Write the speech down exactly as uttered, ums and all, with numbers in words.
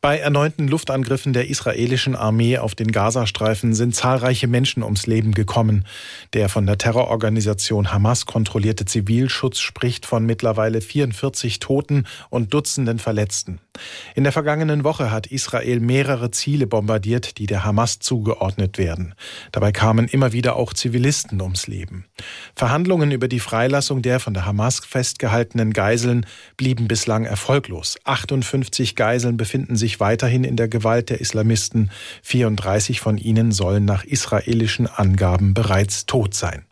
Bei erneuten Luftangriffen der israelischen Armee auf den Gazastreifen sind zahlreiche Menschen ums Leben gekommen. Der von der Terrororganisation Hamas kontrollierte Zivilschutz spricht von mittlerweile vierundvierzig Toten und Dutzenden Verletzten. In der vergangenen Woche hat Israel mehrere Ziele bombardiert, die der Hamas zugeordnet werden. Dabei kamen immer wieder auch Zivilisten ums Leben. Verhandlungen über die Freilassung der von der Hamas festgehaltenen Geiseln blieben bislang erfolglos. achtundfünfzig Geiseln befinden sich weiterhin in der Gewalt der Islamisten. vierunddreißig von ihnen sollen nach israelischen Angaben bereits tot sein.